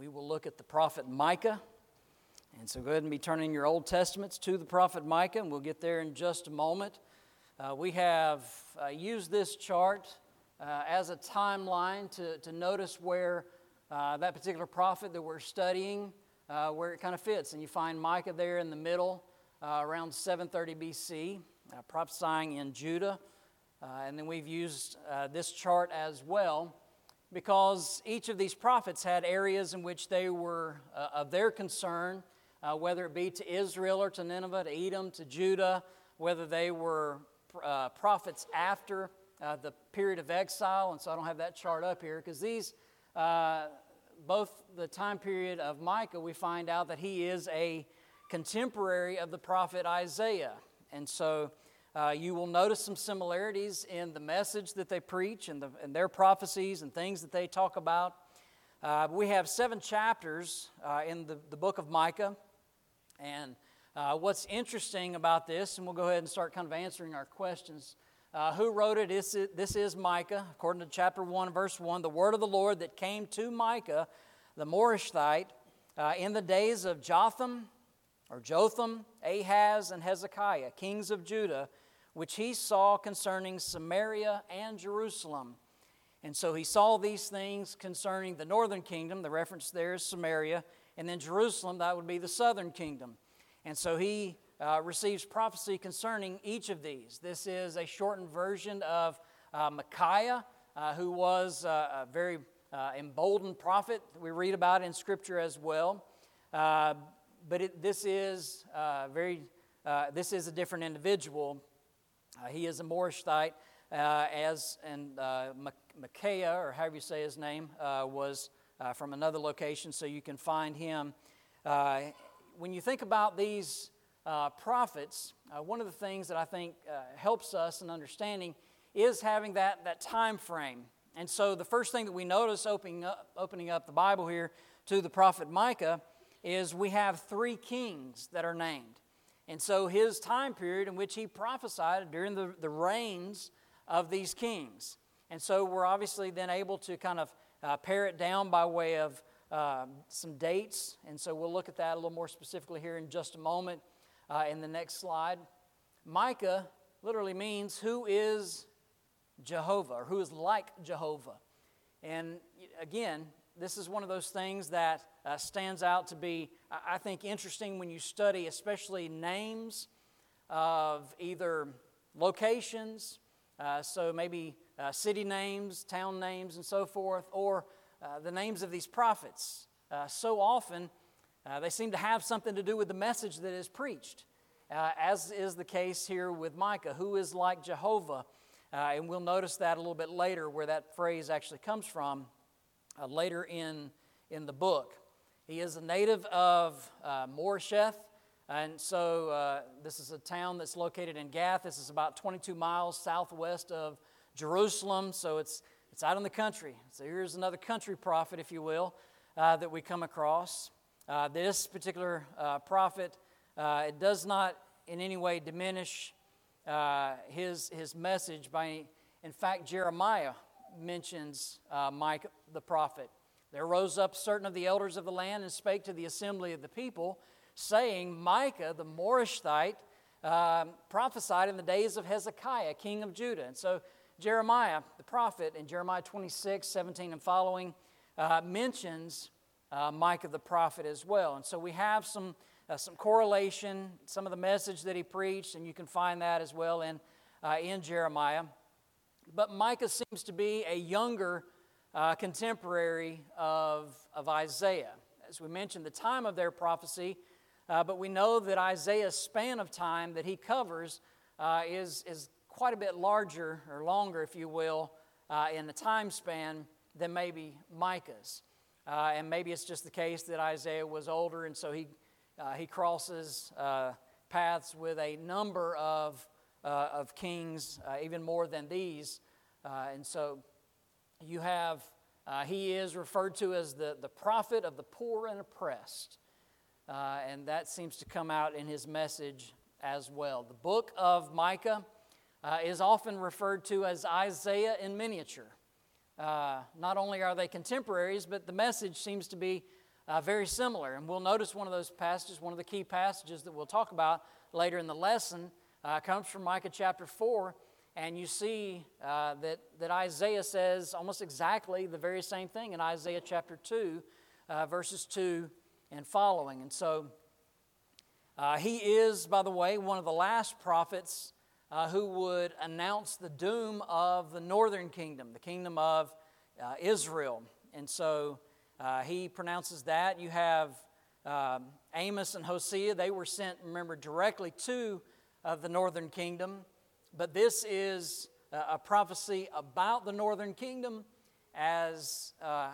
we will look at the prophet Micah. And so go ahead and be turning your Old Testaments to the prophet Micah, and we'll get there in just a moment. We have used this chart as a timeline to notice where that particular prophet that we're studying, where it kind of fits. And you find Micah there in the middle, around 730 BC, prophesying in Judah. And then we've used this chart as well because each of these prophets had areas in which they were of their concern, whether it be to Israel or to Nineveh, to Edom, to Judah, whether they were prophets after the period of exile. And so I don't have that chart up here because these, both the time period of Micah, we find out that he is a contemporary of the prophet Isaiah. And so you will notice some similarities in the message that they preach and their prophecies and things that they talk about. We have 7 chapters in the book of Micah. And what's interesting about this, and we'll go ahead and start kind of answering our questions. Who wrote it? This is Micah, according to chapter 1, verse 1. The word of the Lord that came to Micah, the Morashthite, in the days of Jotham, Ahaz, and Hezekiah, kings of Judah, which he saw concerning Samaria and Jerusalem. And so he saw these things concerning the northern kingdom. The reference there is Samaria. And then Jerusalem, that would be the southern kingdom. And so he receives prophecy concerning each of these. This is a shortened version of Micaiah, who was a very emboldened prophet. We read about in Scripture as well. But this is a different individual. He is a Morashthite, Micaiah, or however you say his name, was from another location, so you can find him. When you think about these prophets, one of the things that I think helps us in understanding is having that time frame. And so the first thing that we notice opening up the Bible here to the prophet Micah is we have 3 kings that are named. And so his time period in which he prophesied during the reigns of these kings. And so we're obviously then able to kind of pare it down by way of some dates. And so we'll look at that a little more specifically here in just a moment in the next slide. Micah literally means who is Jehovah, or who is like Jehovah. And again, this is one of those things that stands out to be, I think, interesting when you study especially names of either locations, so maybe city names, town names, and so forth, or the names of these prophets. So often, they seem to have something to do with the message that is preached, as is the case here with Micah, who is like Jehovah. And we'll notice that a little bit later, where that phrase actually comes from, later in the book. He is a native of Moresheth, and so this is a town that's located in Gath. This is about 22 miles southwest of Jerusalem, so it's out in the country. So here's another country prophet, if you will, that we come across. This particular prophet, it does not in any way diminish his message. In fact, Jeremiah mentions Micah the prophet. There rose up certain of the elders of the land and spake to the assembly of the people, saying, Micah the Morashthite prophesied in the days of Hezekiah, king of Judah. And so Jeremiah the prophet in Jeremiah 26, 17 and following mentions Micah the prophet as well. And so we have some correlation, some of the message that he preached, and you can find that as well in Jeremiah. But Micah seems to be a younger contemporary of Isaiah. As we mentioned, the time of their prophecy, but we know that Isaiah's span of time that he covers is quite a bit larger, or longer, if you will, in the time span than maybe Micah's. And maybe it's just the case that Isaiah was older, and so he crosses paths with a number of kings, even more than these. And so you have, he is referred to as the prophet of the poor and oppressed. And that seems to come out in his message as well. The book of Micah is often referred to as Isaiah in miniature. Not only are they contemporaries, but the message seems to be very similar. And we'll notice one of those passages, one of the key passages that we'll talk about later in the lesson, comes from Micah chapter 4. And you see that Isaiah says almost exactly the very same thing in Isaiah chapter 2, verses 2 and following. And so he is, by the way, one of the last prophets who would announce the doom of the northern kingdom, the kingdom of Israel. And so he pronounces that. You have Amos and Hosea. They were sent, remember, directly to the northern kingdom. But this is a prophecy about the northern kingdom as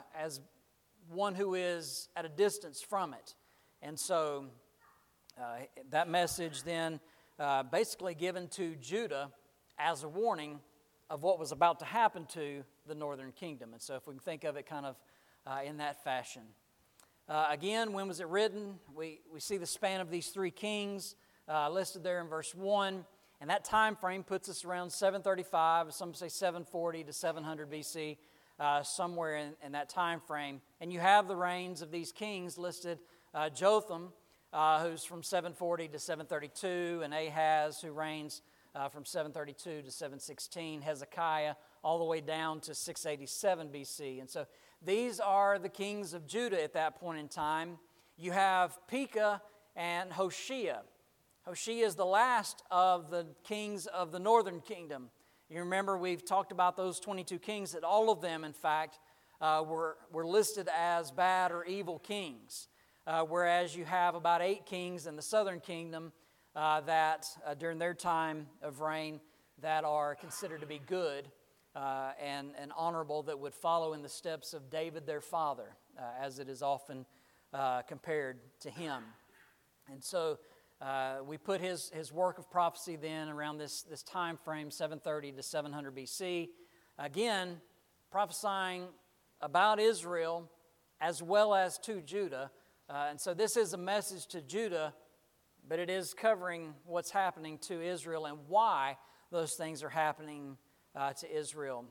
one who is at a distance from it. And so that message then basically given to Judah as a warning of what was about to happen to the northern kingdom. And so if we can think of it kind of in that fashion. Again, when was it written? We see the span of these three kings listed there in verse 1. And that time frame puts us around 735, some say 740 to 700 BC, somewhere in that time frame. And you have the reigns of these kings listed, Jotham, who's from 740 to 732, and Ahaz, who reigns from 732 to 716, Hezekiah, all the way down to 687 BC. And so these are the kings of Judah at that point in time. You have Pekah and Hoshea. Hoshea is the last of the kings of the northern kingdom. You remember we've talked about those 22 kings, that all of them, in fact, were listed as bad or evil kings. Whereas you have about 8 kings in the southern kingdom that during their time of reign that are considered to be good and honorable, that would follow in the steps of David their father, as it is often compared to him. And so we put his work of prophecy then around this time frame, 730 to 700 BC. Again, prophesying about Israel as well as to Judah. And so this is a message to Judah, but it is covering what's happening to Israel and why those things are happening to Israel.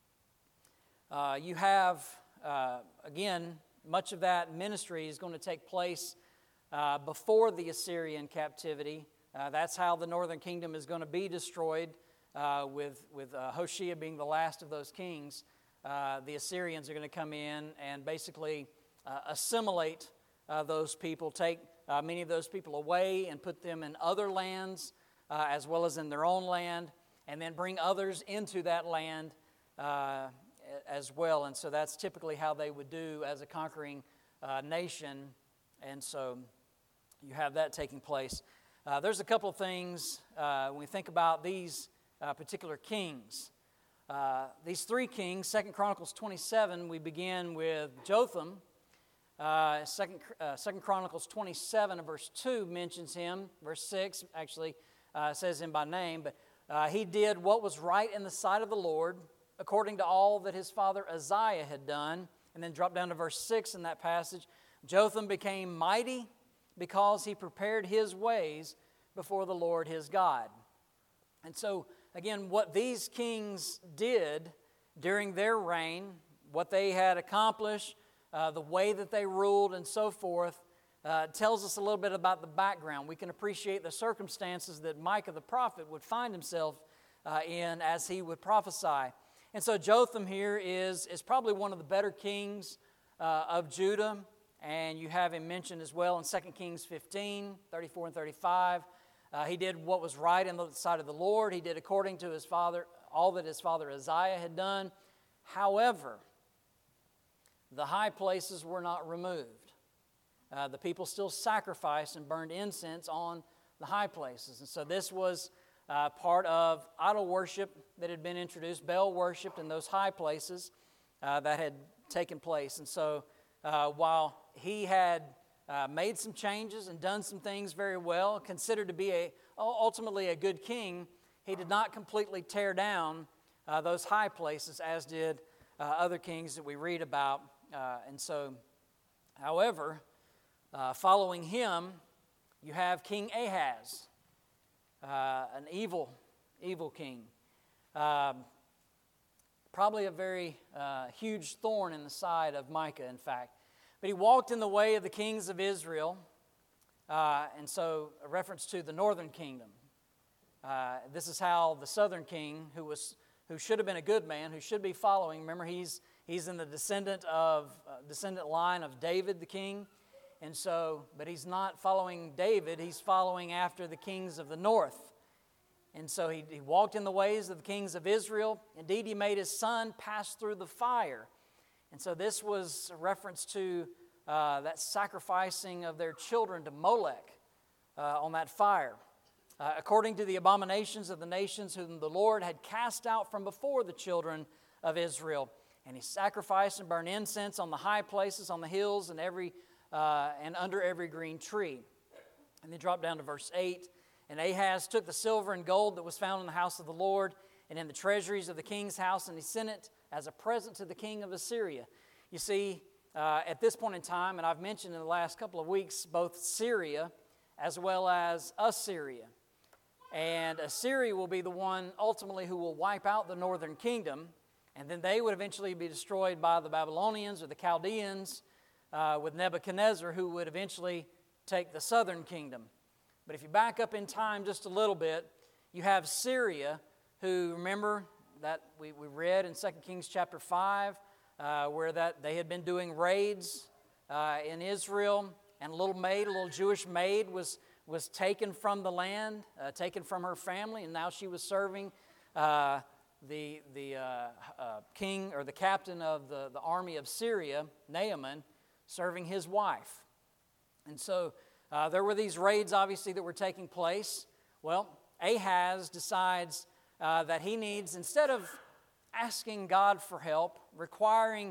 You have, again, much of that ministry is going to take place before the Assyrian captivity. That's how the northern kingdom is going to be destroyed, with Hoshea being the last of those kings. The Assyrians are going to come in and basically assimilate those people, take many of those people away and put them in other lands as well as in their own land, and then bring others into that land as well. And so that's typically how they would do as a conquering nation. And so you have that taking place. There's a couple of things when we think about these particular kings. These 3 kings, 2 Chronicles 27, we begin with Jotham. 2 Chronicles 27, verse 2 mentions him. Verse 6 actually says him by name. But he did what was right in the sight of the Lord, according to all that his father Uzziah had done. And then drop down to verse 6 in that passage. Jotham became mighty because he prepared his ways before the Lord his God. And so, again, what these kings did during their reign, what they had accomplished, the way that they ruled and so forth, tells us a little bit about the background. We can appreciate the circumstances that Micah the prophet would find himself in as he would prophesy. And so Jotham here is probably one of the better kings of Judah. And you have him mentioned as well in 2 Kings 15, 34 and 35. He did what was right in the sight of the Lord. He did according to his father, all that his father Uzziah had done. However, the high places were not removed. The people still sacrificed and burned incense on the high places. And so this was part of idol worship that had been introduced, Baal worship in those high places that had taken place. And so while he had made some changes and done some things very well, considered to be ultimately a good king, he did not completely tear down those high places as did other kings that we read about. And so, however, following him, you have King Ahaz, an evil king. Probably a very huge thorn in the side of Micah, in fact. But he walked in the way of the kings of Israel, and so a reference to the northern kingdom. This is how the southern king, who should have been a good man, who should be following. Remember, he's in the descendant line of David the king, and so, but he's not following David. He's following after the kings of the north, and so he walked in the ways of the kings of Israel. Indeed, he made his son pass through the fire, and so this was a reference to that sacrificing of their children to Molech on that fire. According to the abominations of the nations whom the Lord had cast out from before the children of Israel. And he sacrificed and burned incense on the high places, on the hills, and under every green tree. And then drop down to verse 8. And Ahaz took the silver and gold that was found in the house of the Lord and in the treasuries of the king's house, and he sent it as a present to the king of Assyria. You see, at this point in time, and I've mentioned in the last couple of weeks, both Syria as well as Assyria. And Assyria will be the one ultimately who will wipe out the northern kingdom, and then they would eventually be destroyed by the Babylonians or the Chaldeans with Nebuchadnezzar, who would eventually take the southern kingdom. But if you back up in time just a little bit, you have Syria, who, remember that we read in 2 Kings chapter 5, where that they had been doing raids in Israel, and a little Jewish maid was taken from the land, taken from her family, and now she was serving the king or the captain of the army of Syria, Naaman, serving his wife. And so there were these raids, obviously, that were taking place. Well, Ahaz decides that he needs, instead of asking God for help, requiring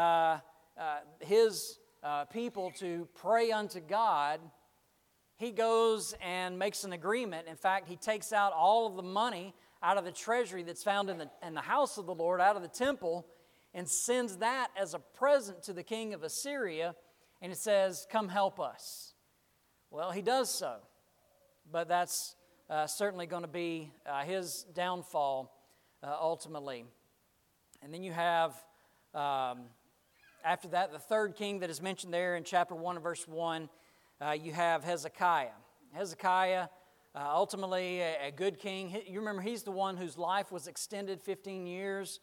his people to pray unto God, he goes and makes an agreement. In fact, he takes out all of the money out of the treasury that's found in the house of the Lord, out of the temple, and sends that as a present to the king of Assyria, and it says, "Come help us." Well, he does so, but that's certainly going to be his downfall ultimately. And then you have, after that, the third king that is mentioned there in chapter 1 and verse 1, you have Hezekiah. Hezekiah, ultimately a good king. You remember, he's the one whose life was extended 15 years.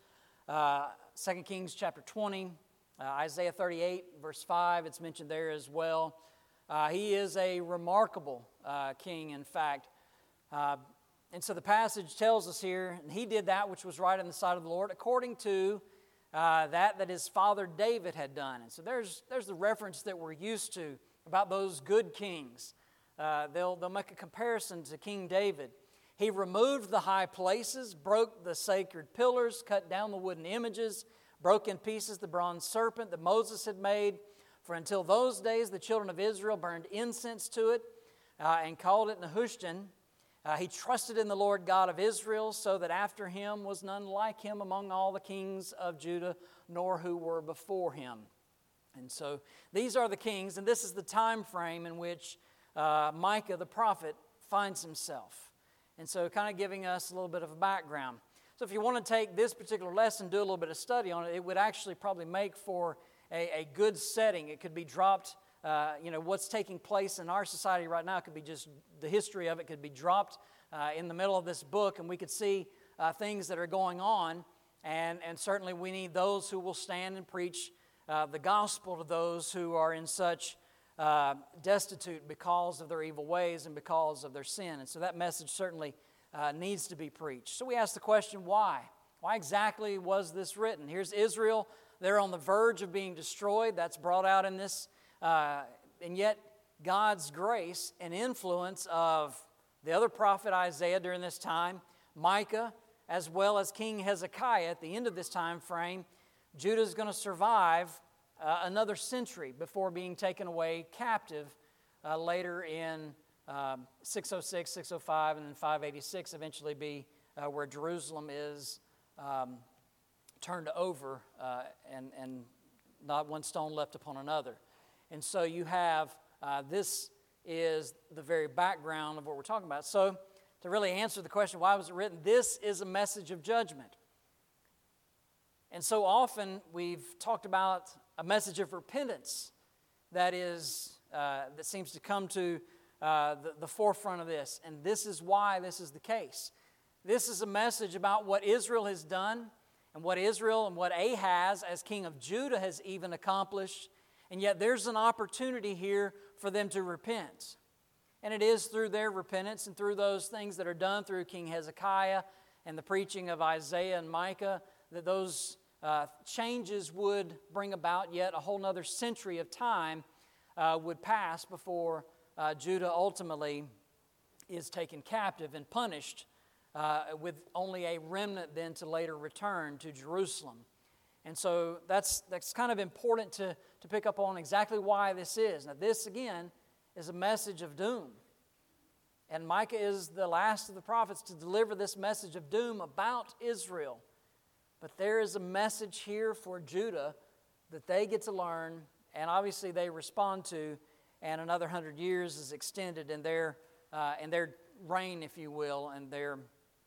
2 Kings chapter 20, Isaiah 38, verse 5, it's mentioned there as well. He is a remarkable king, in fact. And so the passage tells us here, and he did that which was right in the sight of the Lord, according to that his father David had done. And so there's the reference that we're used to about those good kings. They'll make a comparison to King David. He removed the high places, broke the sacred pillars, cut down the wooden images, broke in pieces the bronze serpent that Moses had made. For until those days the children of Israel burned incense to it and called it Nehushtan. He trusted in the Lord God of Israel, so that after him was none like him among all the kings of Judah, nor who were before him. And so these are the kings, and this is the time frame in which Micah the prophet finds himself. And so kind of giving us a little bit of a background. So if you want to take this particular lesson, do a little bit of study on it, it would actually probably make for a good setting. It could be dropped, what's taking place in our society right now could be just, the history of it could be dropped in the middle of this book, and we could see things that are going on, and certainly we need those who will stand and preach the gospel to those who are in such destitute because of their evil ways and because of their sin. And so that message certainly needs to be preached. So we ask the question, why? Why exactly was this written? Here's Israel. They're on the verge of being destroyed. That's brought out in this. And yet God's grace and influence of the other prophet Isaiah during this time, Micah, as well as King Hezekiah at the end of this time frame, Judah is going to survive another century before being taken away captive later in 606, 605, and then 586, eventually be where Jerusalem is turned over and not one stone left upon another. And so you have, this is the very background of what we're talking about. So to really answer the question, why was it written? This is a message of judgment. And so often we've talked about a message of repentance that seems to come to the forefront of this, and this is why this is the case. This is a message about what Israel has done, and what Israel and what Ahaz, as king of Judah, has even accomplished, and yet there's an opportunity here for them to repent. And it is through their repentance and through those things that are done through King Hezekiah and the preaching of Isaiah and Micah that those changes would bring about. Yet a whole nother century of time would pass before Judah ultimately is taken captive and punished, with only a remnant then to later return to Jerusalem. And so that's kind of important to pick up on exactly why this is. Now this, again, is a message of doom. And Micah is the last of the prophets to deliver this message of doom about Israel. But there is a message here for Judah that they get to learn, and obviously they respond to, and another 100 years is extended in their reign, if you will, and their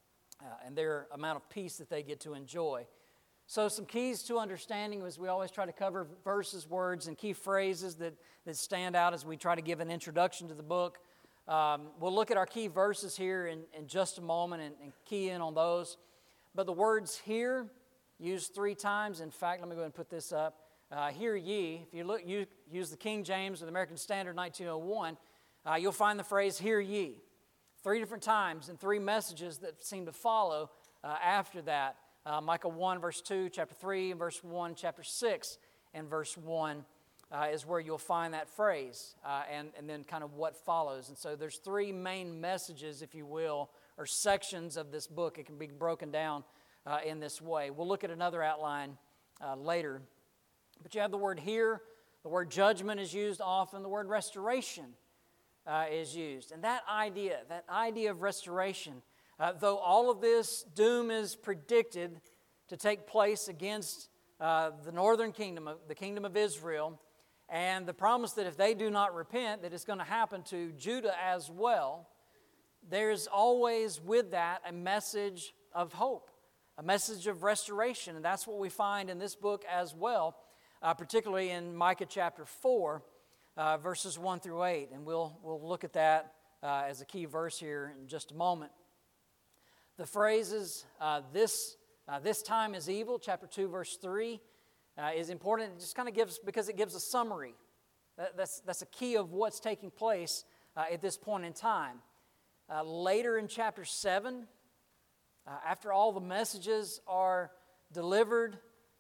amount of peace that they get to enjoy. So some keys to understanding, as we always try to cover verses, words, and key phrases that stand out as we try to give an introduction to the book. We'll look at our key verses here in just a moment and key in on those. But the words "here" used 3 times. In fact, let me go ahead and put this up. "Hear ye." If you use the King James or the American Standard 1901, you'll find the phrase "hear ye" 3 different times and 3 messages that seem to follow after that. Micah 1, verse 2, chapter 3, and verse 1, chapter 6, and verse 1 is where you'll find that phrase, and then kind of what follows. And so there's 3 main messages, if you will, or sections of this book. It can be broken down in this way. We'll look at another outline later. But you have the word "here," the word "judgment" is used often, the word "restoration" is used. And that idea of restoration, though all of this doom is predicted to take place against the northern kingdom, the kingdom of Israel, and the promise that if they do not repent, that it's going to happen to Judah as well, there's always with that a message of hope, a message of restoration. And that's what we find in this book as well, particularly in Micah chapter 4, verses 1 through 8. And we'll look at that as a key verse here in just a moment. The phrases, this time is evil, chapter 2, verse 3, is important. It just kind of because it gives a summary. That's a key of what's taking place at this point in time. Later in chapter 7, after all the messages are delivered,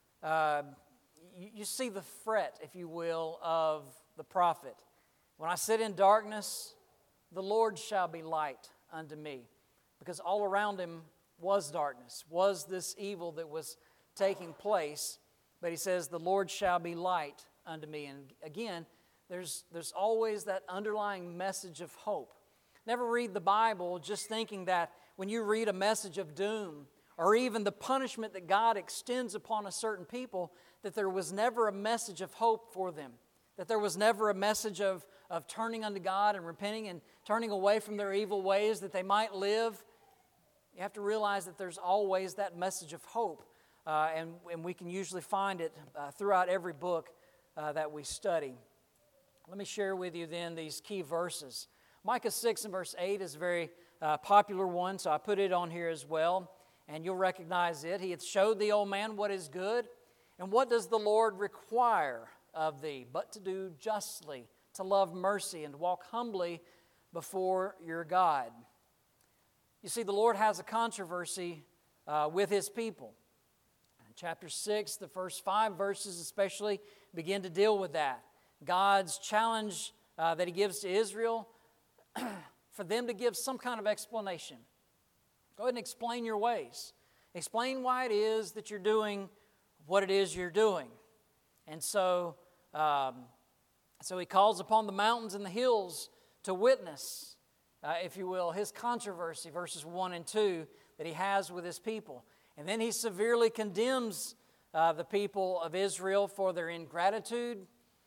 you see the fret, if you will, of the prophet. "When I sit in darkness, the Lord shall be light unto me." Because all around him was darkness, was this evil that was taking place. But he says, "The Lord shall be light unto me." And again, there's always that underlying message of hope. Never read the Bible just thinking that when you read a message of doom or even the punishment that God extends upon a certain people, that there was never a message of hope for them, that there was never a message of turning unto God and repenting and turning away from their evil ways that they might live. You have to realize that there's always that message of hope, and we can usually find it throughout every book that we study. Let me share with you then these key verses. Micah 6 and verse 8 is a very popular one, so I put it on here as well, and you'll recognize it. "He hath showed thee, O man, what is good, and what does the Lord require of thee, but to do justly, to love mercy, and to walk humbly before your God." You see, the Lord has a controversy with His people. In chapter 6, the first 5 verses especially begin to deal with that. God's challenge that He gives to Israel for them to give some kind of explanation. Go ahead and explain your ways. Explain why it is that you're doing what it is you're doing. And so He calls upon the mountains and the hills to witness, if you will, His controversy, verses 1 and 2, that He has with His people. And then He severely condemns the people of Israel for their ingratitude.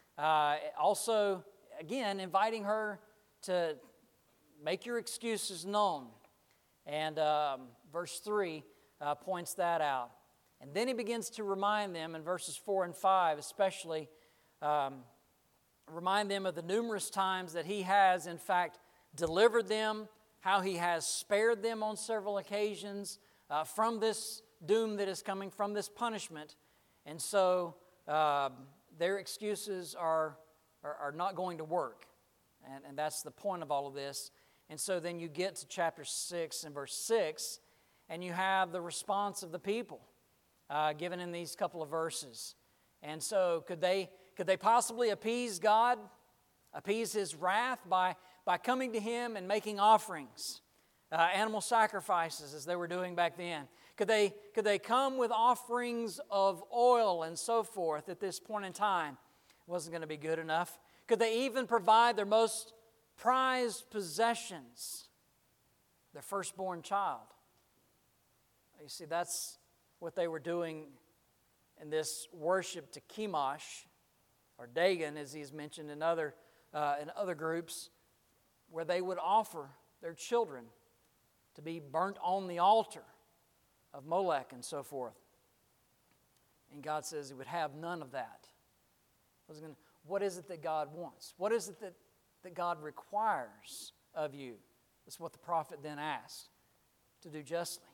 Also, again, inviting her to make your excuses known. And verse 3 points that out. And then He begins to remind them in verses 4 and 5, especially, remind them of the numerous times that He has, in fact, delivered them, how He has spared them on several occasions from this doom that is coming, from this punishment. And so their excuses are not going to work. And that's the point of all of this. And so then you get to chapter 6 and verse 6, and you have the response of the people given in these couple of verses. And so could they possibly appease God, appease His wrath by coming to Him and making offerings, animal sacrifices as they were doing back then? Could they come with offerings of oil and so forth at this point in time? It wasn't going to be good enough. Could they even provide their most prized possessions, their firstborn child? You see, that's what they were doing in this worship to Chemosh, or Dagon, as he's mentioned in other groups, where they would offer their children to be burnt on the altar of Molech and so forth. And God says He would have none of that. What is it that God wants? What is it that God requires of you? That's what the prophet then asked. To do justly.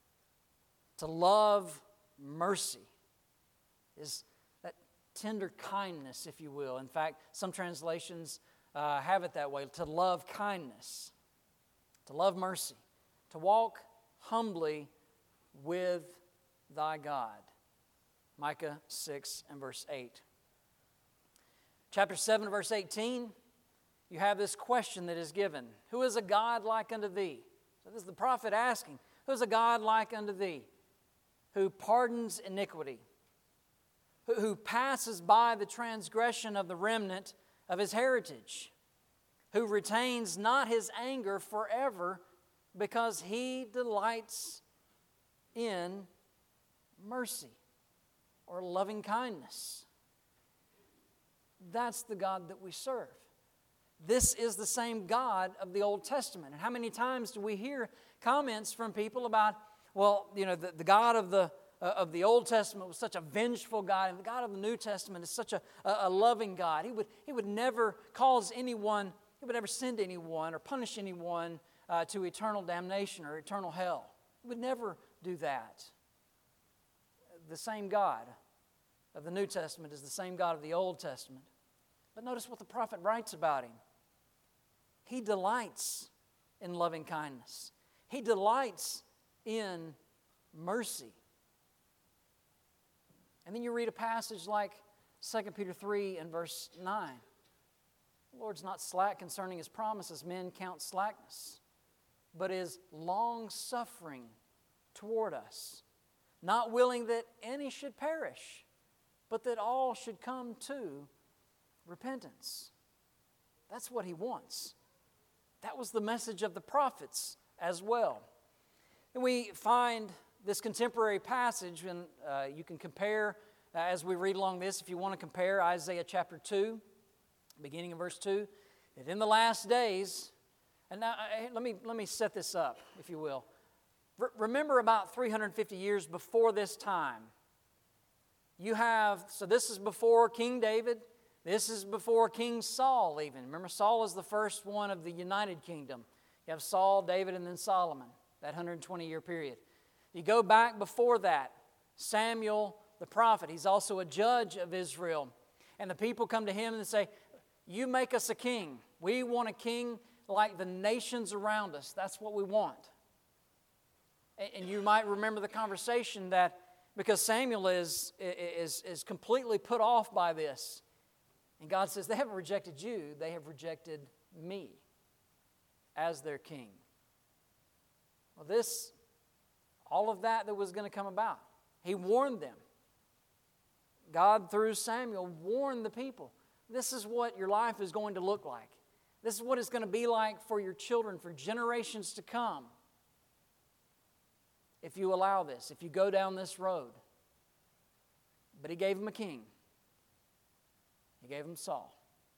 To love mercy. Is that tender kindness, if you will. In fact, some translations have it that way. To love kindness. To love mercy. To walk humbly with thy God. Micah 6 and verse 8. Chapter 7, verse 18, you have this question that is given. Who is a God like unto thee? So this is the prophet asking, who is a God like unto thee? Who pardons iniquity? Who passes by the transgression of the remnant of His heritage? Who retains not His anger forever, because He delights in mercy or loving kindness. That's the God that we serve. This is the same God of the Old Testament. And how many times do we hear comments from people about, well, you know, the God of the Old Testament was such a vengeful God, and the God of the New Testament is such a loving God. He would never cause anyone, He would never send anyone or punish anyone to eternal damnation or eternal hell. He would never do that. The same God of the New Testament is the same God of the Old Testament. But notice what the prophet writes about Him. He delights in loving kindness. He delights in mercy. And then you read a passage like 2 Peter 3 and verse 9. The Lord's not slack concerning His promises, men count slackness, but is long-suffering toward us, not willing that any should perish, but that all should come to repentance. That's what He wants. That was the message of the prophets as well. And we find this contemporary passage, and you can compare as we read along this, if you want to compare Isaiah chapter 2, beginning in verse 2, that in the last days, and now let me set this up, if you will. Remember about 350 years before this time, you have, so this is before King David, this is before King Saul even. Remember, Saul is the first one of the United Kingdom. You have Saul, David, and then Solomon, that 120-year period. You go back before that, Samuel the prophet. He's also a judge of Israel. And the people come to him and say, you make us a king. We want a king like the nations around us. That's what we want. And you might remember the conversation that because Samuel is completely put off by this. And God says, they haven't rejected you, they have rejected me as their king. Well, all of that was going to come about. He warned them. God, through Samuel, warned the people. This is what your life is going to look like. This is what it's going to be like for your children for generations to come. If you allow this, if you go down this road. But He gave them a king. He gave them Saul.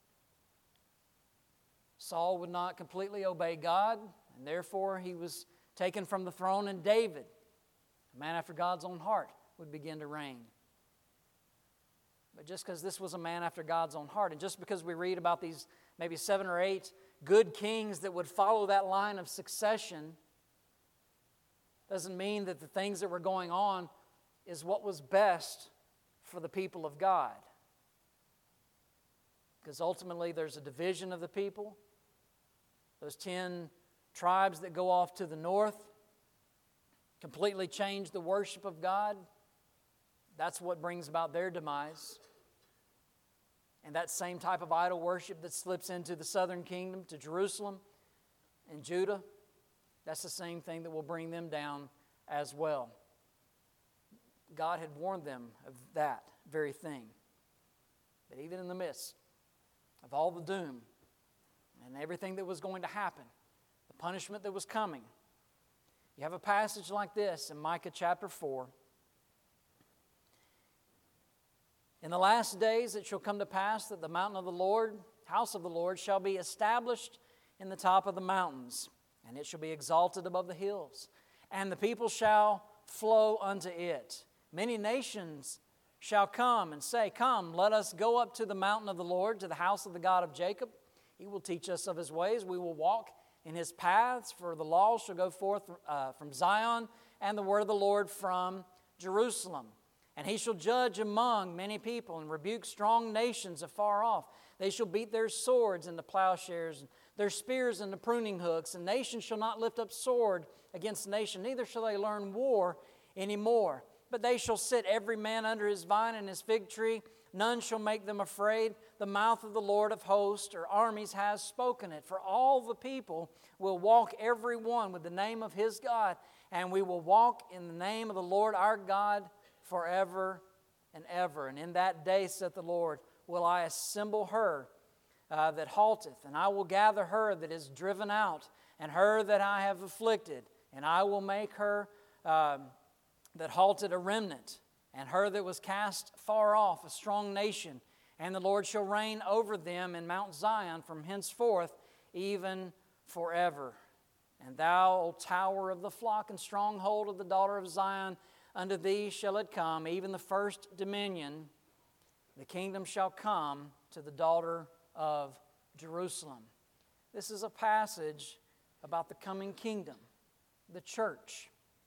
Saul would not completely obey God, and therefore he was taken from the throne, and David, a man after God's own heart, would begin to reign. but just because this was a man after God's own heart, and just because we read about these maybe 7 or 8 good kings that would follow that line of succession, doesn't mean that the things that were going on is what was best for the people of God. Because ultimately there's a division of the people. Those 10 tribes that go off to the north completely change the worship of God. That's what brings about their demise. And that same type of idol worship that slips into the southern kingdom, to Jerusalem and Judah, that's the same thing that will bring them down as well. God had warned them of that very thing. But even in the midst of all the doom and everything that was going to happen, the punishment that was coming, you have a passage like this in Micah chapter 4. In the last days it shall come to pass that the mountain of the Lord, house of the Lord, shall be established in the top of the mountains, and it shall be exalted above the hills, and the people shall flow unto it. Many nations shall come and say, Come, let us go up to the mountain of the Lord, to the house of the God of Jacob. He will teach us of His ways. We will walk in His paths, for the law shall go forth from Zion, and the word of the Lord from Jerusalem. And He shall judge among many people, and rebuke strong nations afar off. They shall beat their swords into plowshares, and their spears into pruning hooks. And nation shall not lift up sword against nation, neither shall they learn war any more. But they shall sit every man under his vine and his fig tree. None shall make them afraid. The mouth of the Lord of hosts, or armies, has spoken it. For all the people will walk every one with the name of his God, and we will walk in the name of the Lord our God forever and ever. And in that day, saith the Lord, will I assemble her that halteth, and I will gather her that is driven out, and her that I have afflicted, and I will make her that halted a remnant, and her that was cast far off a strong nation. And the Lord shall reign over them in Mount Zion from henceforth even forever. And thou, O tower of the flock and stronghold of the daughter of Zion, unto thee shall it come, even the first dominion. The kingdom shall come to the daughter of Jerusalem. This is a passage about the coming kingdom, the church.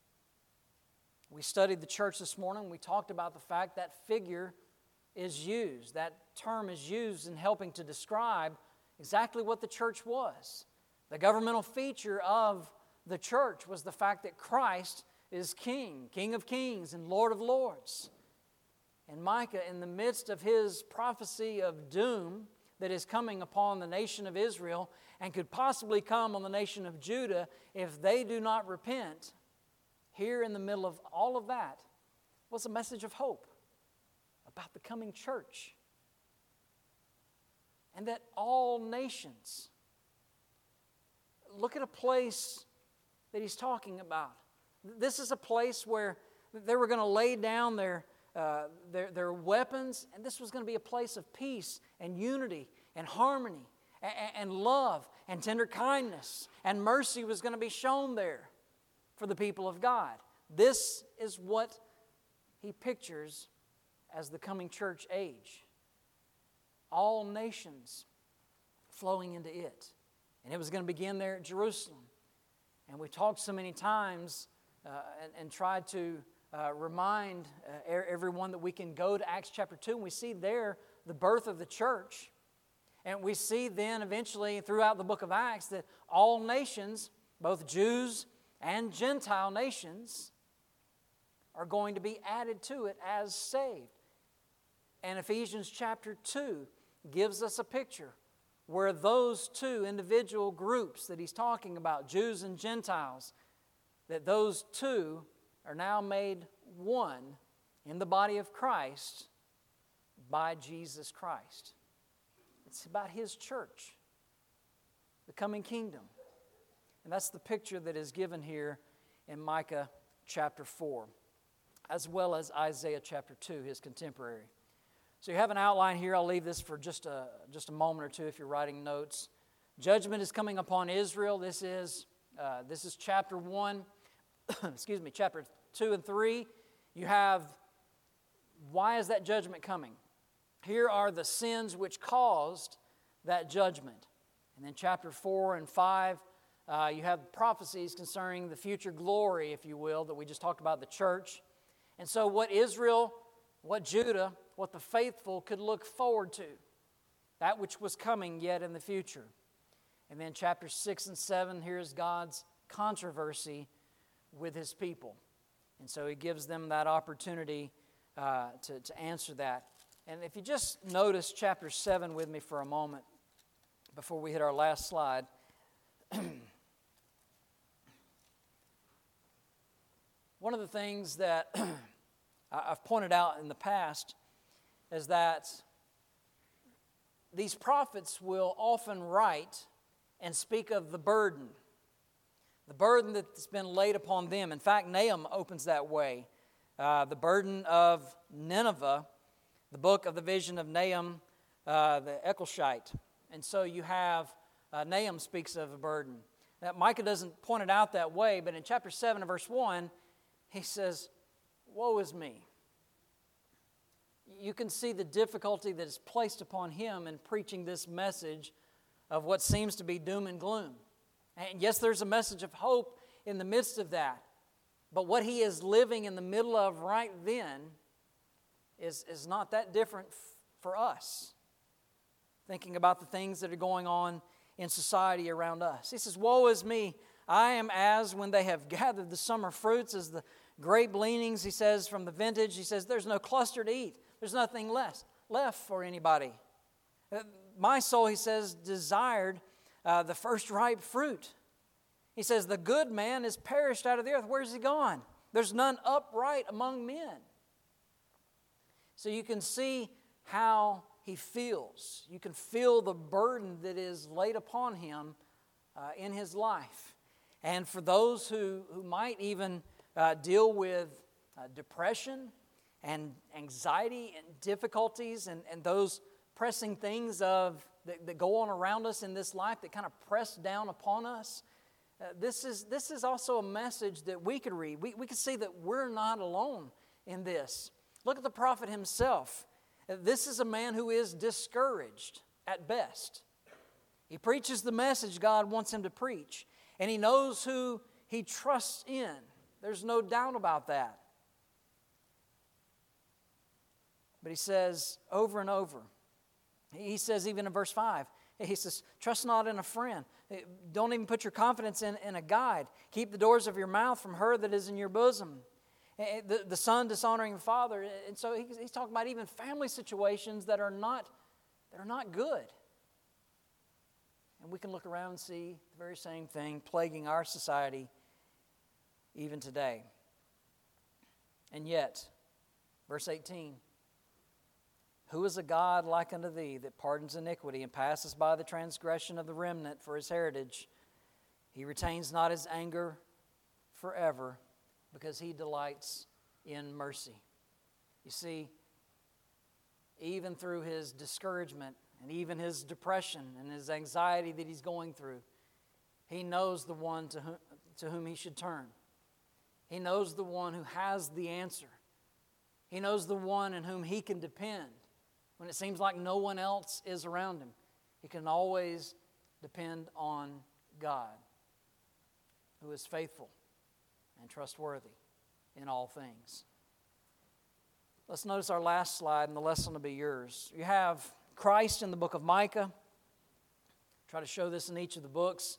We studied the church this morning. We talked about the fact that figure is used. That term is used in helping to describe exactly what the church was. The governmental feature of the church was the fact that Christ is King, King of kings and Lord of lords. And Micah, in the midst of his prophecy of doom that is coming upon the nation of Israel and could possibly come on the nation of Judah if they do not repent, here in the middle of all of that was a message of hope about the coming church. And that all nations, look at a place that he's talking about. This is a place where they were going to lay down their weapons, and this was going to be a place of peace and unity and harmony and love and tender kindness, and mercy was going to be shown there for the people of God. This is what he pictures as the coming church age. All nations flowing into it. And it was going to begin there at Jerusalem. And we talked so many times and tried to remind everyone that we can go to Acts chapter 2, and we see there the birth of the church. And we see then eventually throughout the book of Acts that all nations, both Jews and Gentile nations, are going to be added to it as saved. And Ephesians chapter 2 gives us a picture where those two individual groups that he's talking about, Jews and Gentiles, that those two are now made one in the body of Christ by Jesus Christ. It's about His church, the coming kingdom. And that's the picture that is given here in Micah chapter 4, as well as Isaiah chapter 2, his contemporary. So you have an outline here. I'll leave this for just a moment or two if you're writing notes. Judgment is coming upon Israel. This is chapter 1, chapter 2 and 3. You have, why is that judgment coming? here are the sins which caused that judgment. And then chapter 4 and 5, you have prophecies concerning the future glory, if you will, that we just talked about, the church. And so what Israel, what Judah, what the faithful could look forward to, that which was coming yet in the future. And then chapter 6 and 7, here's God's controversy with His people. And so He gives them that opportunity to answer that. And if you just notice chapter 7 with me for a moment, before we hit our last slide. One of the things that I've pointed out in the past is that these prophets will often write and speak of the burden that's been laid upon them. In fact, Nahum opens that way. The burden of Nineveh, the book of the vision of Nahum, the Eccleshite. And so you have, Nahum speaks of a burden. Now, Micah doesn't point it out that way, but in chapter 7 and verse 1, he says, "Woe is me." You can see the difficulty that is placed upon him in preaching this message of what seems to be doom and gloom. And yes, there's a message of hope in the midst of that. But what he is living in the middle of right then is not that different for us. Thinking about the things that are going on in society around us. He says, "Woe is me, I am as when they have gathered the summer fruits, as the grape leanings," he says, "from the vintage." He says, "There's no cluster to eat. There's nothing left for anybody. My soul," he says, "desired the first ripe fruit." He says, "The good man is perished out of the earth." Where's he gone? There's none upright among men. So you can see how he feels. You can feel the burden that is laid upon him in his life. And for those who might even deal with depression and anxiety and difficulties and those pressing things that go on around us in this life that kind of press down upon us, this is also a message that we could read. We could see that we're not alone in this. Look at the prophet himself. This is a man who is discouraged at best. He preaches the message God wants him to preach, and he knows who he trusts in. There's no doubt about that. But he says over and over, he says even in verse 5, he says, "Trust not in a friend. Don't even put your confidence in a guide. Keep the doors of your mouth from her that is in your bosom." The son dishonoring the father. And so he's talking about even family situations that are not good. And we can look around and see the very same thing plaguing our society even today. And yet, verse 18, "Who is a God like unto thee that pardons iniquity and passes by the transgression of the remnant for his heritage? He retains not his anger forever, because he delights in mercy." You see, even through his discouragement and even his depression and his anxiety that he's going through, he knows the one to whom he should turn. He knows the one who has the answer. He knows the one in whom he can depend. When it seems like no one else is around him, he can always depend on God, who is faithful and trustworthy in all things. Let's notice our last slide, and the lesson will be yours. You have Christ in the book of Micah. Try to show this in each of the books.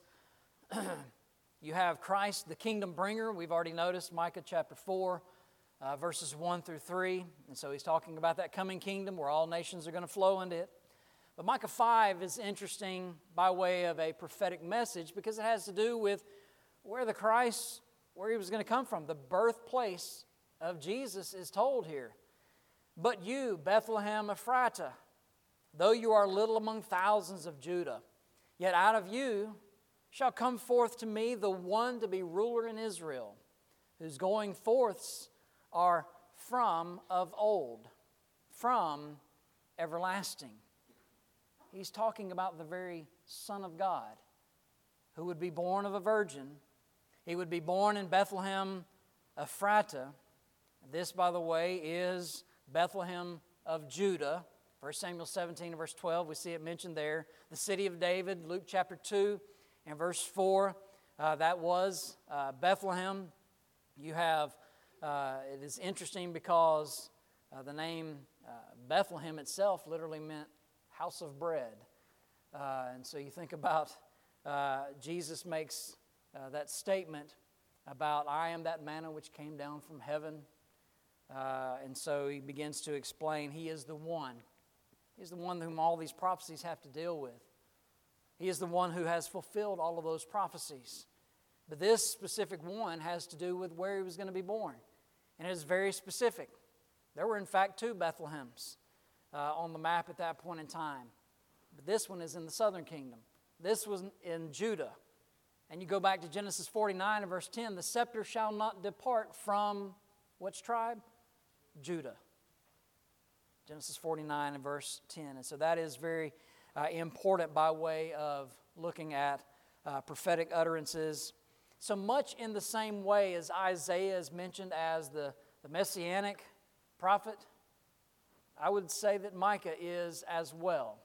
You have Christ, the kingdom bringer. We've already noticed Micah chapter 4, verses 1 through 3. And so he's talking about that coming kingdom where all nations are going to flow into it. But Micah 5 is interesting by way of a prophetic message because it has to do with where he was going to come from. The birthplace of Jesus is told here. "But you, Bethlehem Ephratah, though you are little among thousands of Judah, yet out of you shall come forth to me the one to be ruler in Israel, whose going forths are from of old, from everlasting." He's talking about the very Son of God, who would be born of a virgin. He would be born in Bethlehem Ephratah. This, by the way, is Bethlehem of Judah, 1 Samuel 17 and verse 12, we see it mentioned there. The city of David, Luke chapter 2 and verse 4, that was Bethlehem. You have, it is interesting because the name Bethlehem itself literally meant house of bread. And so you think about Jesus makes that statement about, I am that manna which came down from heaven. And so he begins to explain he is the one. He's the one whom all these prophecies have to deal with. He is the one who has fulfilled all of those prophecies. But this specific one has to do with where he was going to be born. And it is very specific. There were in fact 2 Bethlehems on the map at that point in time. But this one is in the southern kingdom. This was in Judah. And you go back to Genesis 49 and verse 10, the scepter shall not depart from which tribe? Judah. Genesis 49 and verse 10. And so that is very important by way of looking at prophetic utterances. So much in the same way as Isaiah is mentioned as the messianic prophet, I would say that Micah is as well.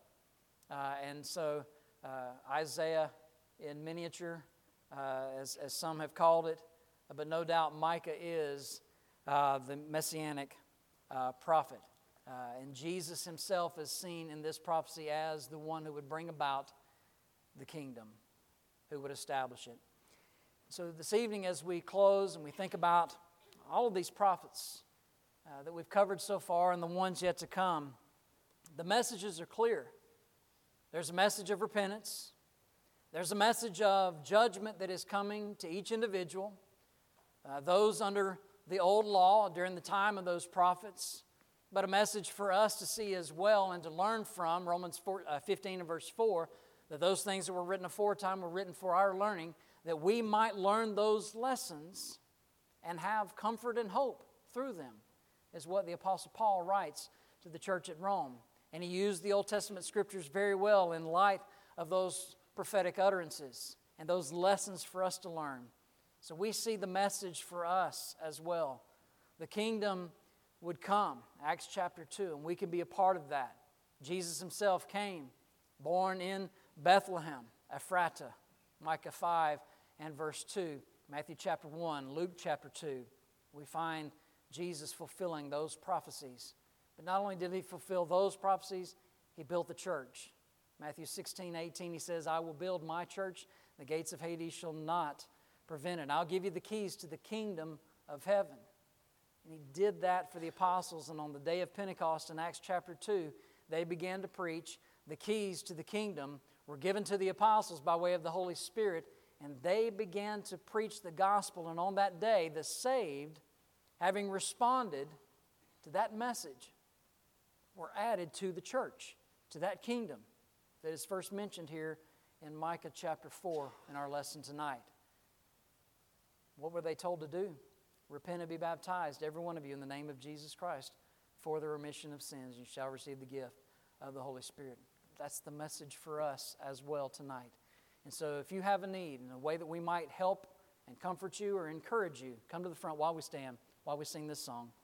And so Isaiah in miniature, as some have called it, but no doubt Micah is the messianic prophet. And Jesus himself is seen in this prophecy as the one who would bring about the kingdom, who would establish it. So this evening as we close and we think about all of these prophets that we've covered so far and the ones yet to come, the messages are clear. There's a message of repentance. There's a message of judgment that is coming to each individual. Those under the old law during the time of those prophets, but a message for us to see as well and to learn from, Romans 15 and verse 4, that those things that were written aforetime were written for our learning, that we might learn those lessons and have comfort and hope through them, is what the Apostle Paul writes to the church at Rome. And he used the Old Testament Scriptures very well in light of those prophetic utterances and those lessons for us to learn. So we see the message for us as well. The kingdom would come, Acts chapter 2, and we can be a part of that. Jesus himself came, born in Bethlehem, Ephrata, Micah 5 and verse 2, Matthew chapter 1, Luke chapter 2. We find Jesus fulfilling those prophecies. But not only did he fulfill those prophecies, he built the church. Matthew 16:18, he says, I will build my church, the gates of Hades shall not prevent it. I'll give you the keys to the kingdom of heaven. And he did that for the apostles, and on the day of Pentecost in Acts chapter 2, they began to preach. The keys to the kingdom were given to the apostles by way of the Holy Spirit, and they began to preach the gospel. And on that day, the saved, having responded to that message, were added to the church, to that kingdom that is first mentioned here in Micah chapter 4 in our lesson tonight. What were they told to do? Repent and be baptized, every one of you, in the name of Jesus Christ, for the remission of sins. You shall receive the gift of the Holy Spirit. That's the message for us as well tonight. And so if you have a need and a way that we might help and comfort you or encourage you, come to the front while we stand, while we sing this song.